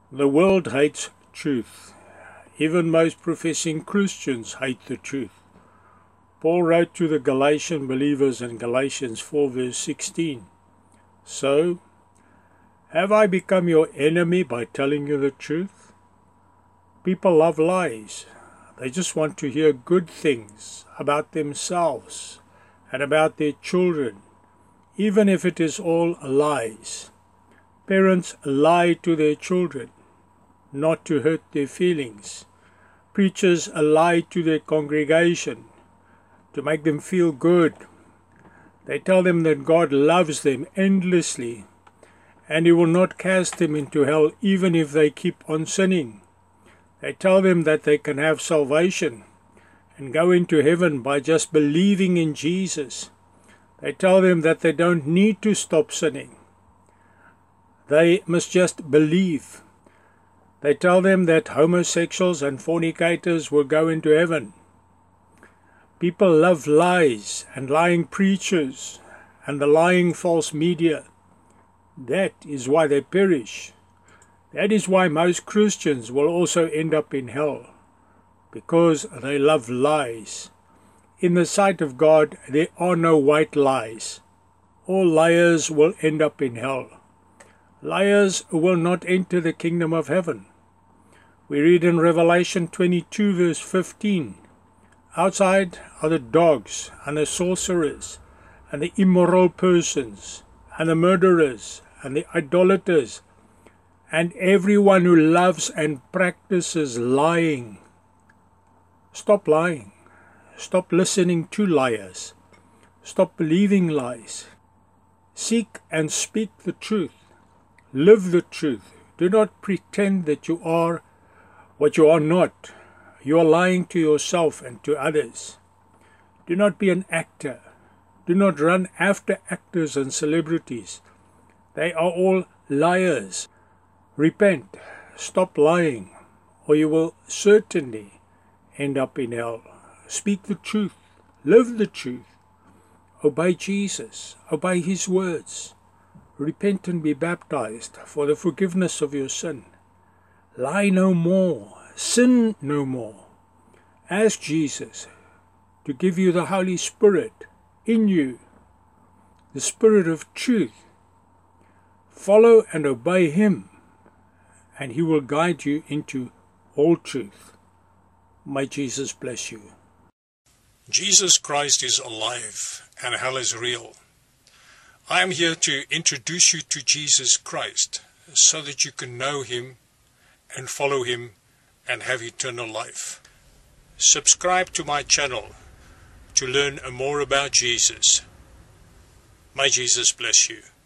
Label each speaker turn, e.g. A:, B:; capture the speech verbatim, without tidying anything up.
A: The world hates truth. Even most professing Christians hate the truth. Paul wrote to the Galatian believers in Galatians four verse sixteen, "So, have I become your enemy by telling you the truth?" People love lies. They just want to hear good things about themselves and about their children, even if it is all lies. Parents lie to their children, not to hurt their feelings. Preachers lie to their congregation, to make them feel good. They tell them that God loves them endlessly, and He will not cast them into hell even if they keep on sinning. They tell them that they can have salvation and go into heaven by just believing in Jesus. They tell them that they don't need to stop sinning. They must just believe. They tell them that homosexuals and fornicators will go into heaven. People love lies and lying preachers and the lying false media. That is why they perish. That is why most Christians will also end up in hell, because they love lies. In the sight of God, there are no white lies. All liars will end up in hell. Liars will not enter the kingdom of heaven. We read in Revelation twenty-two verse fifteen, "Outside are the dogs and the sorcerers and the immoral persons and the murderers and the idolaters and everyone who loves and practices lying." Stop lying. Stop listening to liars. Stop believing lies. Seek and speak the truth. Live the truth. Do not pretend that you are what you are not. You are lying to yourself and to others. Do not be an actor. Do not run after actors and celebrities. They are all liars. Repent. Stop lying, or you will certainly end up in hell. Speak the truth. Live the truth. Obey Jesus. Obey His words. Repent and be baptized for the forgiveness of your sin. Lie no more. Sin no more. Ask Jesus to give you the Holy Spirit in you, the Spirit of truth. Follow and obey Him, and He will guide you into all truth. May Jesus bless you.
B: Jesus Christ is alive and hell is real. I am here to introduce you to Jesus Christ so that you can know Him and follow Him and have eternal life. Subscribe to my channel to learn more about Jesus. May Jesus bless you.